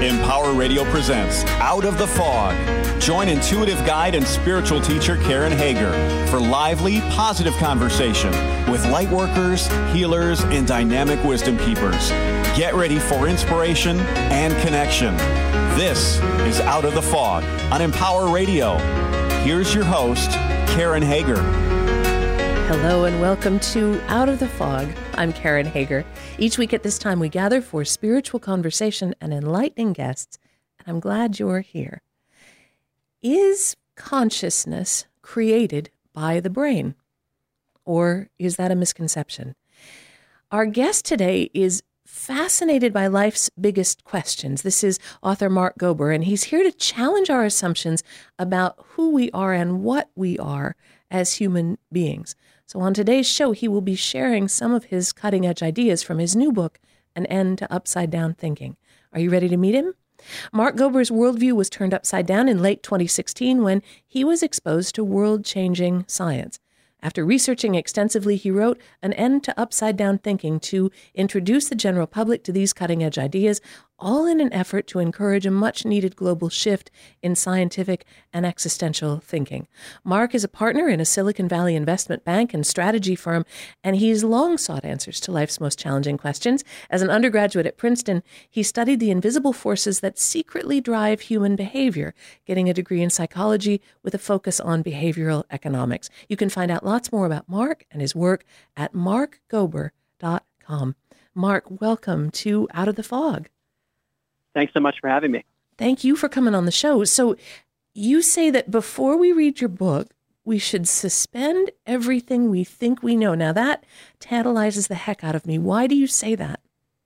Empower Radio presents Out of the Fog. Join intuitive guide and spiritual teacher Karen Hager for lively, positive conversation with light workers, healers, and dynamic wisdom keepers. Get ready for inspiration and connection. This is Out of the Fog on Empower Radio. Here's your host, Karen Hager. Hello and welcome to Out of the Fog. I'm Karen Hager. Each week at this time we gather for spiritual conversation and enlightening guests, and I'm glad you're here. Is consciousness created by the brain? Or is that a misconception? Our guest today is fascinated by life's biggest questions. This is author Mark Gober, and he's here to challenge our assumptions about who we are and what we are as human beings. So on today's show, he will be sharing some of his cutting-edge ideas from his new book, An End to Upside-Down Thinking. Are you ready to meet him? Mark Gober's worldview was turned upside down in late 2016 when he was exposed to world-changing science. After researching extensively, he wrote An End to Upside-Down Thinking to introduce the general public to these cutting-edge ideas, all in an effort to encourage a much-needed global shift in scientific and existential thinking. Mark is a partner in a Silicon Valley investment bank and strategy firm, and he's long sought answers to life's most challenging questions. As an undergraduate at Princeton, he studied the invisible forces that secretly drive human behavior, getting a degree in psychology with a focus on behavioral economics. You can find out lots more about Mark and his work at markgober.com. Mark, welcome to Out of the Fog. Thanks so much for having me. Thank you for coming on the show. So you say that before we read your book, we should suspend everything we think we know. Now that tantalizes the heck out of me. Why do you say that?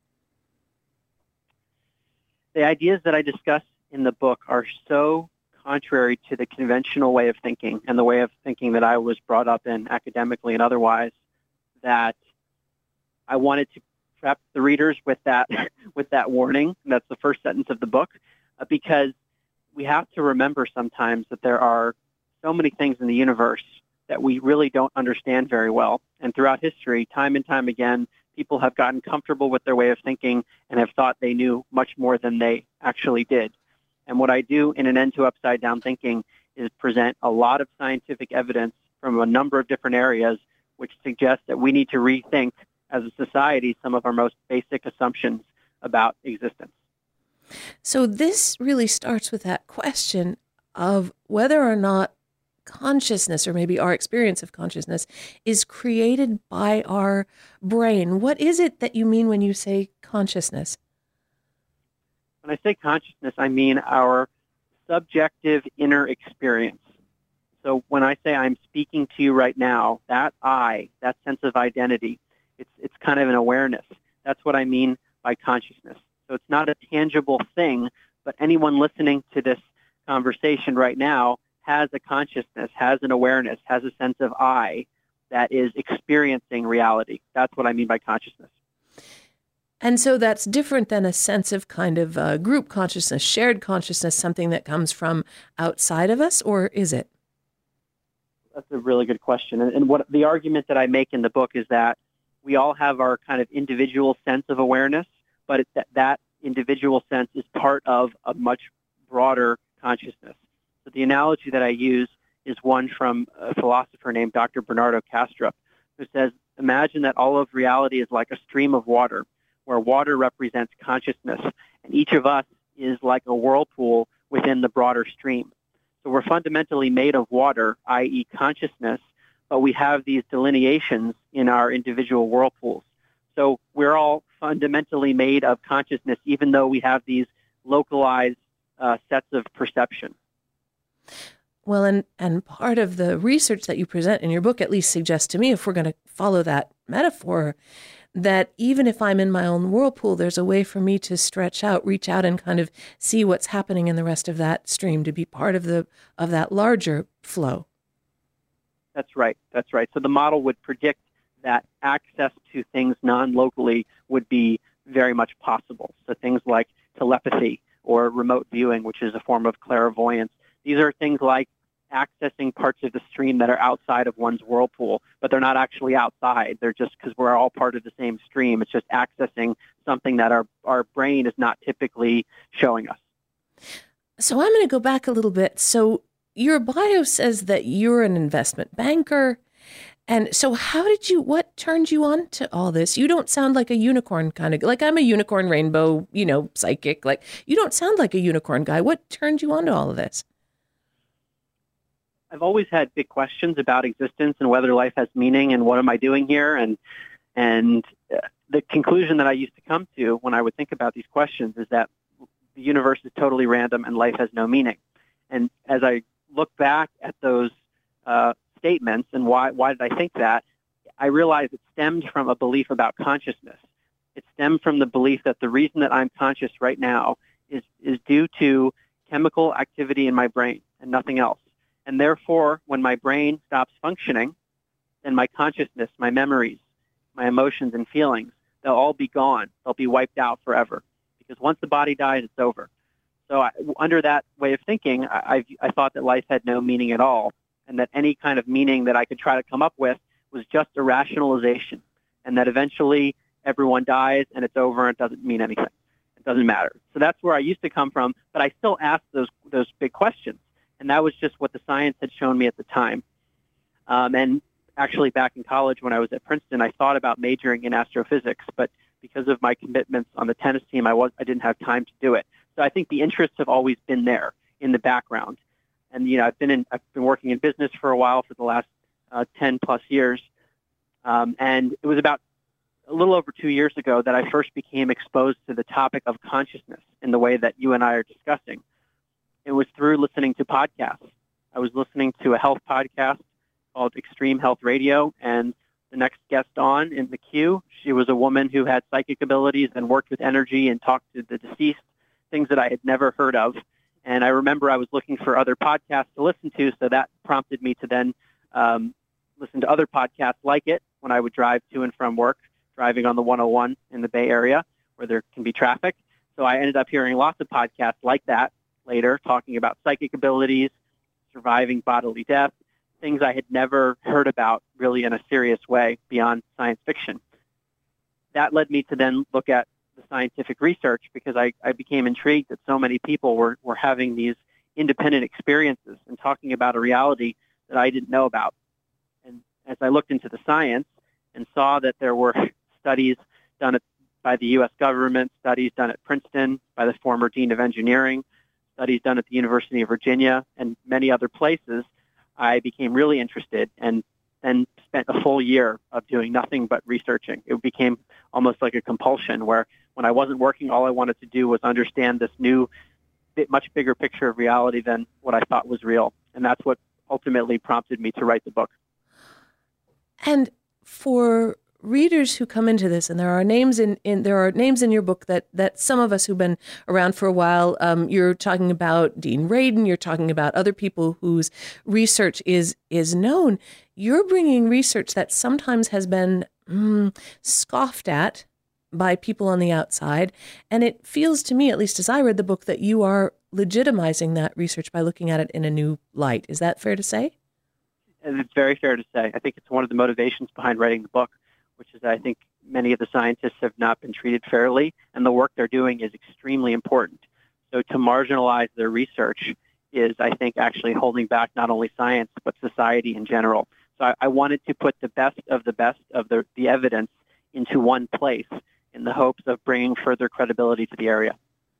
The ideas that I discuss in the book are so contrary to the conventional way of thinking and the way of thinking that I was brought up in academically and otherwise, that I wanted to trap the readers with that warning. And that's the first sentence of the book, because we have to remember sometimes that there are so many things in the universe that we really don't understand very well. And throughout history, time and time again, people have gotten comfortable with their way of thinking and have thought they knew much more than they actually did. And what I do in An End to Upside Down Thinking is present a lot of scientific evidence from a number of different areas, which suggests that we need to rethink as a society some of our most basic assumptions about existence. So this really starts with that question of whether or not consciousness, or maybe our experience of consciousness, is created by our brain. What is it that you mean when you say consciousness? When I say consciousness, I mean our subjective inner experience. So when I say I'm speaking to you right now, that that sense of identity, it's kind of an awareness. That's what I mean by consciousness. So it's not a tangible thing, but anyone listening to this conversation right now has a consciousness, has an awareness, has a sense of I that is experiencing reality. That's what I mean by consciousness. And so that's different than a sense of kind of group consciousness, shared consciousness, something that comes from outside of us, or is it? That's a really good question. And what the argument that I make in the book is that we all have our kind of individual sense of awareness, but that individual sense is part of a much broader consciousness. So the analogy that I use is one from a philosopher named Dr. Bernardo Kastrup, who says, imagine that all of reality is like a stream of water, where water represents consciousness, and each of us is like a whirlpool within the broader stream. So we're fundamentally made of water, i.e. consciousness, but we have these delineations in our individual whirlpools. So we're all fundamentally made of consciousness, even though we have these localized sets of perception. Well, and part of the research that you present in your book at least suggests to me, if we're going to follow that metaphor, that even if I'm in my own whirlpool, there's a way for me to stretch out, reach out, and kind of see what's happening in the rest of that stream, to be part of that larger flow. That's right. That's right. So the model would predict that access to things non-locally would be very much possible. So things like telepathy or remote viewing, which is a form of clairvoyance. These are things like accessing parts of the stream that are outside of one's whirlpool, but they're not actually outside. They're just, because we're all part of the same stream, it's just accessing something that our brain is not typically showing us. So I'm going to go back a little bit. So your bio says that you're an investment banker. And so what turned you on to all this? You don't sound like a unicorn kind of, like I'm a unicorn rainbow, psychic. Like you don't sound like a unicorn guy. What turned you on to all of this? I've always had big questions about existence and whether life has meaning and what am I doing here? And the conclusion that I used to come to when I would think about these questions is that the universe is totally random and life has no meaning. And as I look back at those statements and why did I think that, I realized it stemmed from a belief about consciousness. It stemmed from the belief that the reason that I'm conscious right now is due to chemical activity in my brain and nothing else. And therefore, when my brain stops functioning, then my consciousness, my memories, my emotions and feelings, they'll all be gone. They'll be wiped out forever. Because once the body dies, it's over. So under that way of thinking, I thought that life had no meaning at all, and that any kind of meaning that I could try to come up with was just a rationalization, and that eventually everyone dies and it's over and it doesn't mean anything. It doesn't matter. So that's where I used to come from, but I still asked those big questions, and that was just what the science had shown me at the time. And actually back in college when I was at Princeton, I thought about majoring in astrophysics, but because of my commitments on the tennis team, I didn't have time to do it. So I think the interests have always been there in the background. And, I've been working in business for a while for the last 10 plus years. And it was about a little over 2 years ago that I first became exposed to the topic of consciousness in the way that you and I are discussing. It was through listening to podcasts. I was listening to a health podcast called Extreme Health Radio, and the next guest on in the queue, she was a woman who had psychic abilities and worked with energy and talked to the deceased, things that I had never heard of. And I remember I was looking for other podcasts to listen to, so that prompted me to then listen to other podcasts like it when I would drive to and from work, driving on the 101 in the Bay Area where there can be traffic. So I ended up hearing lots of podcasts like that later, talking about psychic abilities, surviving bodily death, things I had never heard about really in a serious way beyond science fiction. That led me to then look at the scientific research because I became intrigued that so many people were having these independent experiences and talking about a reality that I didn't know about. And as I looked into the science and saw that there were studies done by the U.S. government, studies done at Princeton by the former dean of engineering, studies done at the University of Virginia, and many other places, I became really interested and then spent a full year of doing nothing but researching. It became almost like a compulsion where when I wasn't working, all I wanted to do was understand this new, much bigger picture of reality than what I thought was real. And that's what ultimately prompted me to write the book. And for readers who come into this, and there are names in your book that some of us who've been around for a while, you're talking about Dean Radin, you're talking about other people whose research is known. You're bringing research that sometimes has been scoffed at by people on the outside, and it feels to me, at least as I read the book, that you are legitimizing that research by looking at it in a new light. Is that fair to say? And it's very fair to say. I think it's one of the motivations behind writing the book, which is that I think many of the scientists have not been treated fairly, and the work they're doing is extremely important. So to marginalize their research is, I think, actually holding back not only science, but society in general. So I wanted to put the best of the evidence into one place in the hopes of bringing further credibility to the area.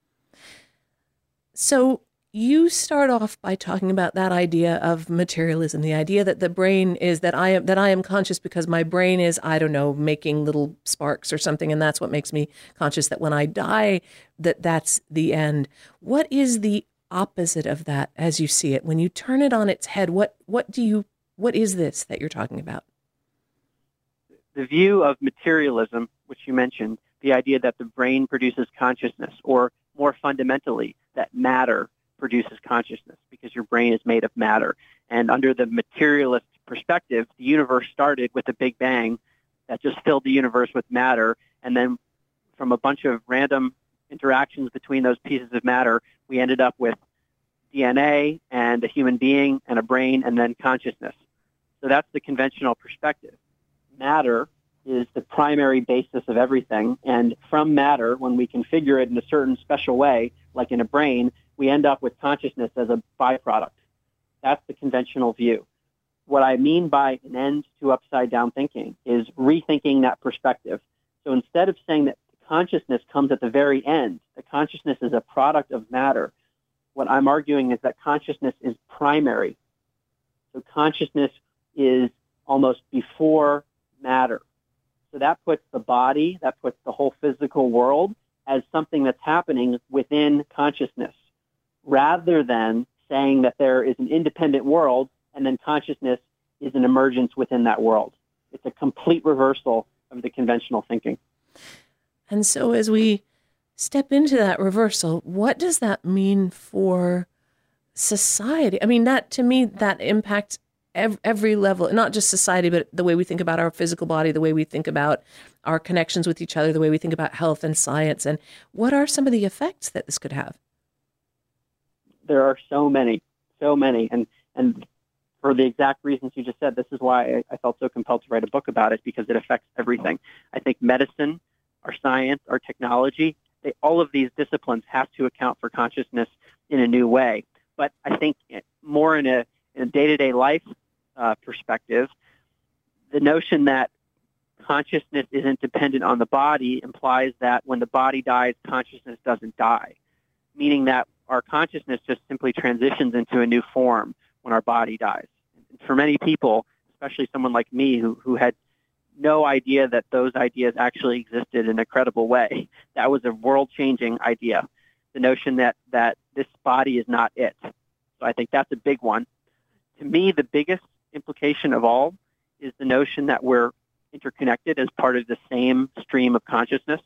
So you start off by talking about that idea of materialism, the idea that the brain is that I am conscious because my brain is, I don't know, making little sparks or something, and that's what makes me conscious, that when I die, that's the end. What is the opposite of that as you see it? When you turn it on its head, what is this that you're talking about? The view of materialism, which you mentioned, the idea that the brain produces consciousness, or more fundamentally, that matter produces consciousness because your brain is made of matter. And under the materialist perspective, the universe started with a big bang that just filled the universe with matter. And then from a bunch of random interactions between those pieces of matter, we ended up with DNA and a human being and a brain and then consciousness. So that's the conventional perspective. Matter is the primary basis of everything. And from matter, when we configure it in a certain special way, like in a brain, we end up with consciousness as a byproduct. That's the conventional view. What I mean by an end to upside down thinking is rethinking that perspective. So instead of saying that consciousness comes at the very end, the consciousness is a product of matter, what I'm arguing is that consciousness is primary. So consciousness is almost before matter. So that puts the body, that puts the whole physical world as something that's happening within consciousness, rather than saying that there is an independent world and then consciousness is an emergence within that world. It's a complete reversal of the conventional thinking. And so as we step into that reversal, what does that mean for society? I mean, that to me, that impacts every level, not just society, but the way we think about our physical body, the way we think about our connections with each other, the way we think about health and science. And what are some of the effects that this could have? There are so many. And for the exact reasons you just said, this is why I felt so compelled to write a book about it, because it affects everything. I think medicine, our science, our technology, all of these disciplines have to account for consciousness in a new way. But I think more in a day-to-day life perspective, the notion that consciousness isn't dependent on the body implies that when the body dies, consciousness doesn't die, meaning that our consciousness just simply transitions into a new form when our body dies. And for many people, especially someone like me who had no idea that those ideas actually existed in a credible way, that was a world-changing idea, the notion that this body is not it. So I think that's a big one. To me, the biggest implication of all is the notion that we're interconnected as part of the same stream of consciousness.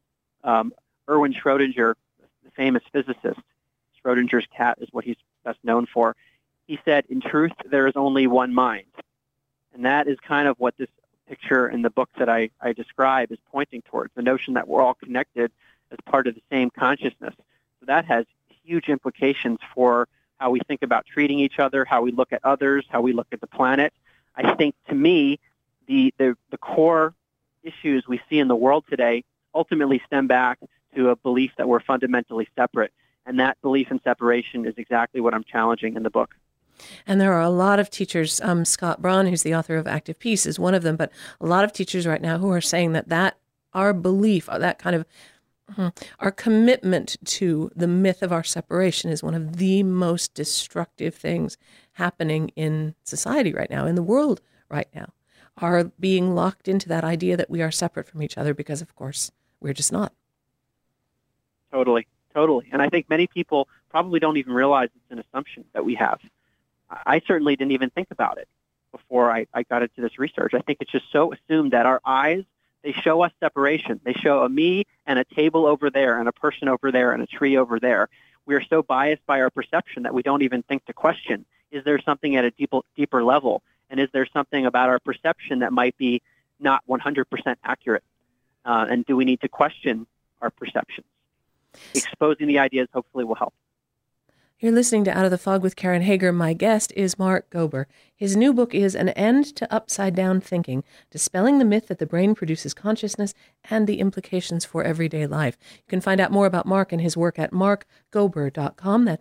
Erwin Schrödinger, the famous physicist, Schrödinger's cat is what he's best known for. He said, in truth, there is only one mind. And that is kind of what this picture in the book that I describe is pointing towards, the notion that we're all connected as part of the same consciousness. So that has huge implications for how we think about treating each other, how we look at others, how we look at the planet. I think, to me, the core issues we see in the world today ultimately stem back to a belief that we're fundamentally separate. And that belief in separation is exactly what I'm challenging in the book. And there are a lot of teachers, Scott Braun, who's the author of Active Peace, is one of them, but a lot of teachers right now who are saying that our belief, that kind of our commitment to the myth of our separation is one of the most destructive things happening in society right now, in the world right now, are being locked into that idea that we are separate from each other because, of course, we're just not. Totally. And I think many people probably don't even realize it's an assumption that we have. I certainly didn't even think about it before I got into this research. I think it's just so assumed that our eyes, they show us separation. They show a me and a table over there and a person over there and a tree over there. We are so biased by our perception that we don't even think to question, is there something at a deeper level? And is there something about our perception that might be not 100% accurate? And do we need to question our perceptions? Exposing the ideas hopefully will help. You're listening to Out of the Fog with Karen Hager. My guest is Mark Gober. His new book is An End to Upside Down Thinking, Dispelling the Myth that the Brain Produces Consciousness and the Implications for Everyday Life. You can find out more about Mark and his work at markgober.com. That's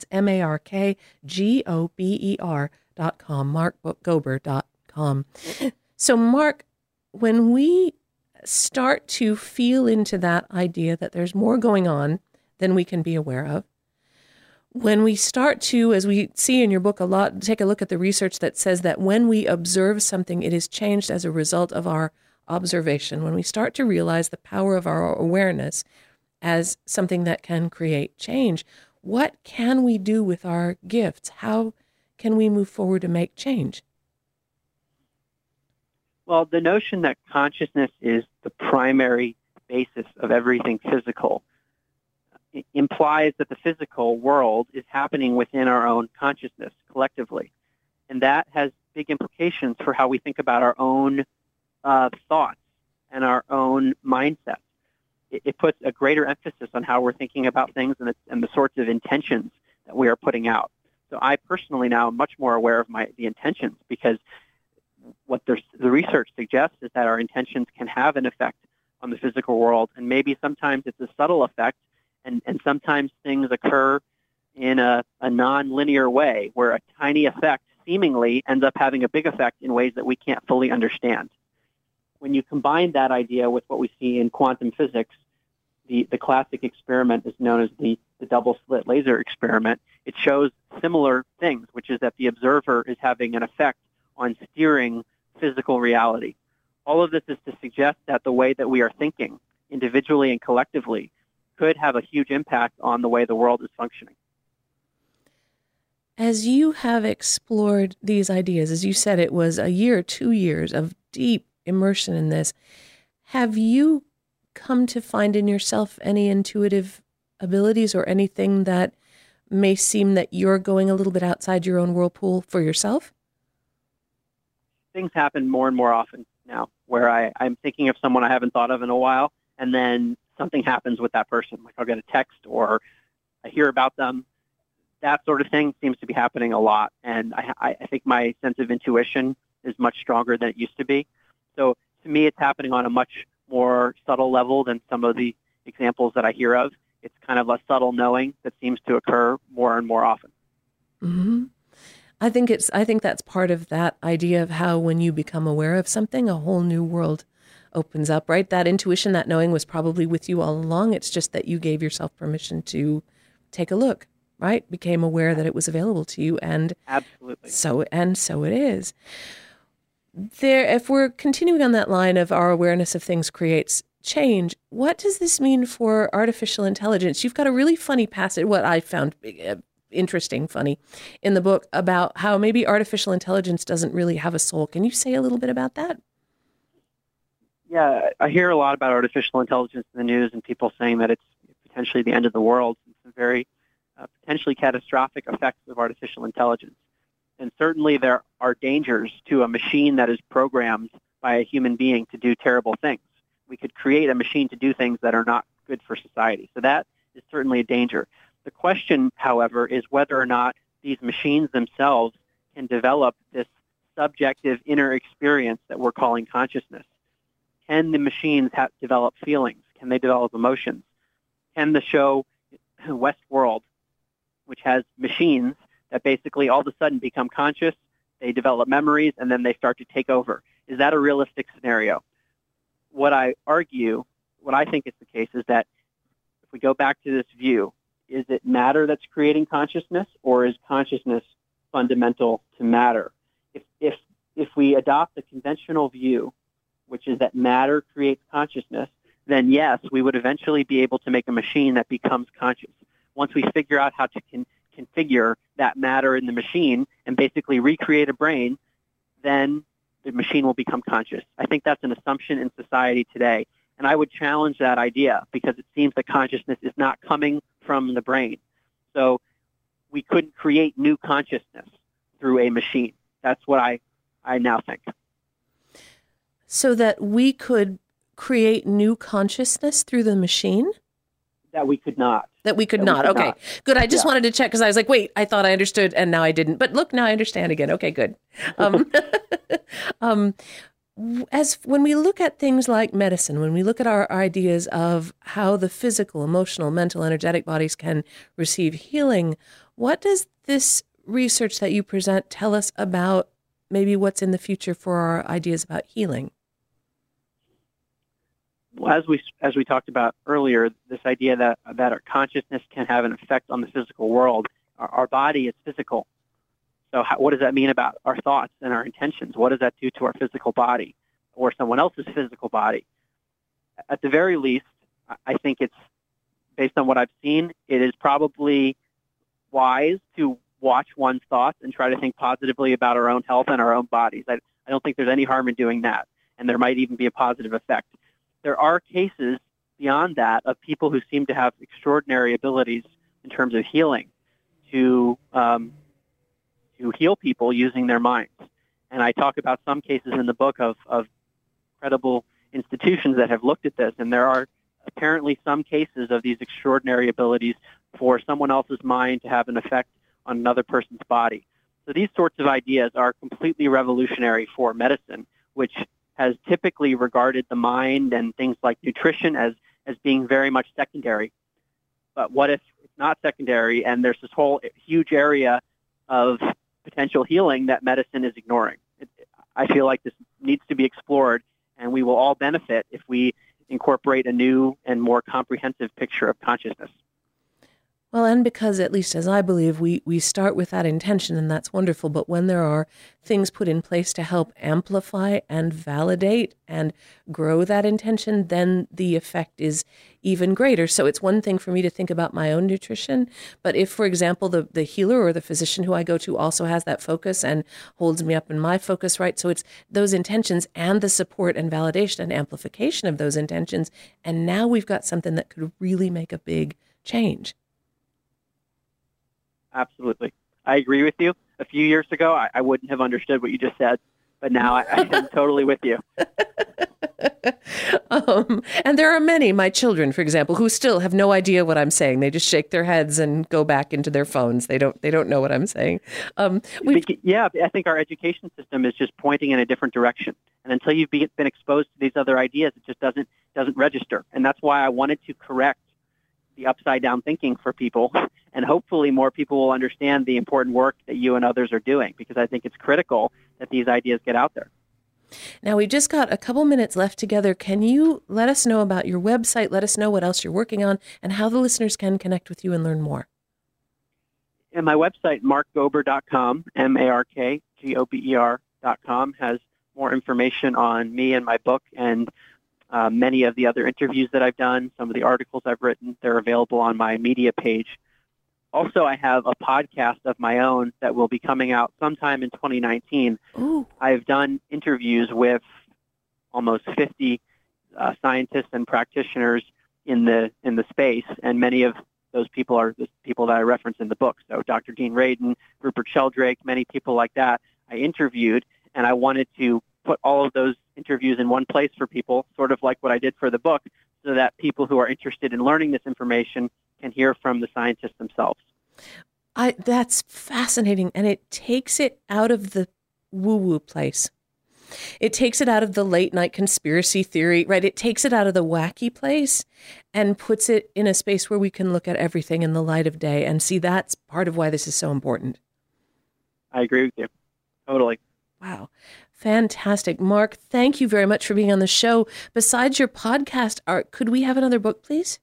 MarkGober.com, markgober.com. So, Mark, when we start to feel into that idea that there's more going on than we can be aware of, when we start to, as we see in your book a lot, take a look at the research that says that when we observe something, it is changed as a result of our observation. When we start to realize the power of our awareness as something that can create change, what can we do with our gifts? How can we move forward to make change? Well, the notion that consciousness is the primary basis of everything physical implies that the physical world is happening within our own consciousness collectively. And that has big implications for how we think about our own thoughts and our own mindset. It puts a greater emphasis on how we're thinking about things and the sorts of intentions that we are putting out. So I personally now am much more aware of the intentions, because what the research suggests is that our intentions can have an effect on the physical world, and maybe sometimes it's a subtle effect, and sometimes things occur in a non-linear way where a tiny effect seemingly ends up having a big effect in ways that we can't fully understand. When you combine that idea with what we see in quantum physics, the classic experiment is known as the double-slit laser experiment. It shows similar things, which is that the observer is having an effect on steering physical reality. All of this is to suggest that the way that we are thinking, individually and collectively, could have a huge impact on the way the world is functioning. As you have explored these ideas, as you said, it was a year, 2 years of deep immersion in this. Have you come to find in yourself any intuitive abilities or anything that may seem that you're going a little bit outside your own whirlpool for yourself? Things happen more and more often now where I'm thinking of someone I haven't thought of in a while, and then something happens with that person. Like I'll get a text or I hear about them. That sort of thing seems to be happening a lot. And I think my sense of intuition is much stronger than it used to be. So to me, it's happening on a much more subtle level than some of the examples that I hear of. It's kind of a subtle knowing that seems to occur more and more often. Mm-hmm. I think that's part of that idea of how when you become aware of something, a whole new world opens up, right? That intuition, that knowing was probably with you all along. It's just that you gave yourself permission to take a look, right? Became aware that it was available to you. And absolutely. So it is. If we're continuing on that line of our awareness of things creates change, what does this mean for artificial intelligence? You've got a really funny passage, what I found interesting, funny, in the book about how maybe artificial intelligence doesn't really have a soul. Can you say a little bit about that? Yeah, I hear a lot about artificial intelligence in the news and people saying that it's potentially the end of the world. It's a very potentially catastrophic effects of artificial intelligence. And certainly there are dangers to a machine that is programmed by a human being to do terrible things. We could create a machine to do things that are not good for society. So that is certainly a danger. The question, however, is whether or not these machines themselves can develop this subjective inner experience that we're calling consciousness. Can the machines develop feelings? Can they develop emotions? Can the show Westworld, which has machines that basically all of a sudden become conscious, they develop memories, and then they start to take over? Is that a realistic scenario? What I think is the case is that if we go back to this view, is it matter that's creating consciousness, or is consciousness fundamental to matter? If we adopt the conventional view, which is that matter creates consciousness, then yes, we would eventually be able to make a machine that becomes conscious. Once we figure out how to configure that matter in the machine and basically recreate a brain, then the machine will become conscious. I think that's an assumption in society today. And I would challenge that idea because it seems that consciousness is not coming from the brain. So we couldn't create new consciousness through a machine. That's what I now think. So that we could create new consciousness through the machine? That we could not. Okay, good. I just wanted to check because I was like, wait, I thought I understood and now I didn't. But look, now I understand again. Okay, good. As when we look at things like medicine, when we look at our ideas of how the physical, emotional, mental, energetic bodies can receive healing, what does this research that you present tell us about maybe what's in the future for our ideas about healing? Well, as we talked about earlier, this idea that our consciousness can have an effect on the physical world. Our body is physical. So what does that mean about our thoughts and our intentions? What does that do to our physical body or someone else's physical body? At the very least, I think it's, based on what I've seen, it is probably wise to watch one's thoughts and try to think positively about our own health and our own bodies. I don't think there's any harm in doing that, and there might even be a positive effect. There are cases beyond that of people who seem to have extraordinary abilities in terms of healing to heal people using their minds. And I talk about some cases in the book of credible institutions that have looked at this, and there are apparently some cases of these extraordinary abilities for someone else's mind to have an effect on another person's body. So these sorts of ideas are completely revolutionary for medicine, which has typically regarded the mind and things like nutrition as being very much secondary. But what if it's not secondary and there's this whole huge area of potential healing that medicine is ignoring? I feel like this needs to be explored, and we will all benefit if we incorporate a new and more comprehensive picture of consciousness. Well, and because, at least as I believe, we start with that intention, and that's wonderful. But when there are things put in place to help amplify and validate and grow that intention, then the effect is even greater. So it's one thing for me to think about my own nutrition. But if, for example, the healer or the physician who I go to also has that focus and holds me up in my focus, right? So it's those intentions and the support and validation and amplification of those intentions. And now we've got something that could really make a big change. Absolutely. I agree with you. A few years ago, I wouldn't have understood what you just said, but now I am totally with you. And there are many, my children, for example, who still have no idea what I'm saying. They just shake their heads and go back into their phones. They don't know what I'm saying. Yeah, I think our education system is just pointing in a different direction. And until you've been exposed to these other ideas, it just doesn't register. And that's why I wanted to correct the upside down thinking for people, and hopefully more people will understand the important work that you and others are doing, because I think it's critical that these ideas get out there. Now, we've just got a couple minutes left together. Can you let us know about your website? Let us know what else you're working on and how the listeners can connect with you and learn more. And my website, markgober.com, markgober.com, has more information on me and my book and many of the other interviews that I've done, some of the articles I've written. They're available on my media page. Also, I have a podcast of my own that will be coming out sometime in 2019. Ooh. I've done interviews with almost 50 scientists and practitioners in the space, and many of those people are the people that I reference in the book. So Dr. Dean Radin, Rupert Sheldrake, many people like that I interviewed, and I wanted to put all of those interviews in one place for people, sort of like what I did for the book, so that people who are interested in learning this information can hear from the scientists themselves. That's fascinating, and it takes it out of the woo-woo place. It takes it out of the late-night conspiracy theory, right? It takes it out of the wacky place and puts it in a space where we can look at everything in the light of day and see that's part of why this is so important. I agree with you. Totally. Wow. Fantastic. Mark, thank you very much for being on the show. Besides your podcast, could we have another book, please?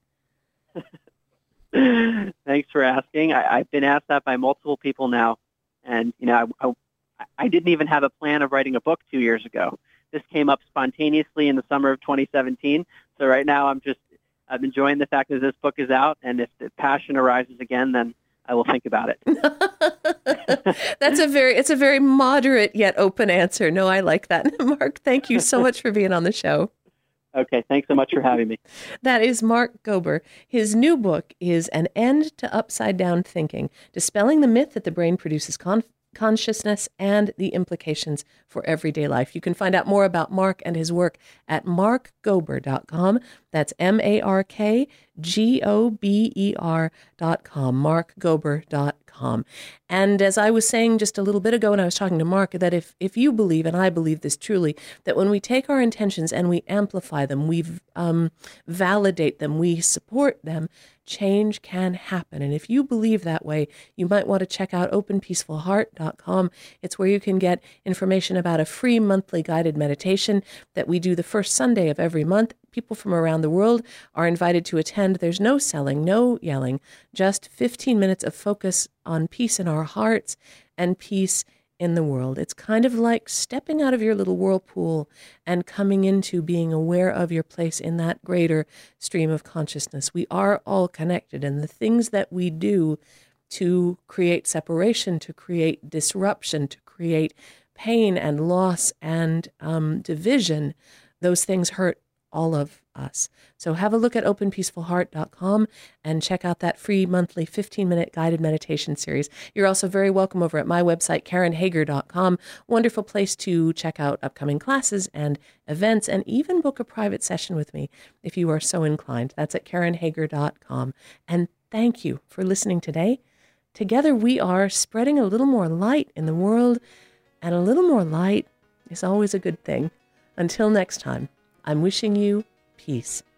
Thanks for asking. I've been asked that by multiple people now. And, I didn't even have a plan of writing a book 2 years ago. This came up spontaneously in the summer of 2017. So right now I'm enjoying the fact that this book is out. And if the passion arises again, then I will think about it. It's a very moderate yet open answer. No, I like that. Mark, thank you so much for being on the show. Okay, thanks so much for having me. That is Mark Gober. His new book is An End to Upside Down Thinking, Dispelling the Myth that the Brain Produces Consciousness and the Implications for Everyday Life. You can find out more about Mark and his work at markgober.com. That's markgober.com, markgober.com. And as I was saying just a little bit ago when I was talking to Mark, that if you believe, and I believe this truly, that when we take our intentions and we amplify them, we validate them, we support them, change can happen. And if you believe that way, you might want to check out openpeacefulheart.com. It's where you can get information about a free monthly guided meditation that we do the first Sunday of every month. People from around the world are invited to attend. There's no selling, no yelling, just 15 minutes of focus on peace in our hearts and peace in the world. It's kind of like stepping out of your little whirlpool and coming into being aware of your place in that greater stream of consciousness. We are all connected, and the things that we do to create separation, to create disruption, to create pain and loss and division, those things hurt all of us. So have a look at openpeacefulheart.com and check out that free monthly 15-minute guided meditation series. You're also very welcome over at my website, KarenHager.com. Wonderful place to check out upcoming classes and events and even book a private session with me if you are so inclined. That's at KarenHager.com. And thank you for listening today Together we are spreading a little more light in the world, and a little more light is always a good thing. Until next time, I'm wishing you peace.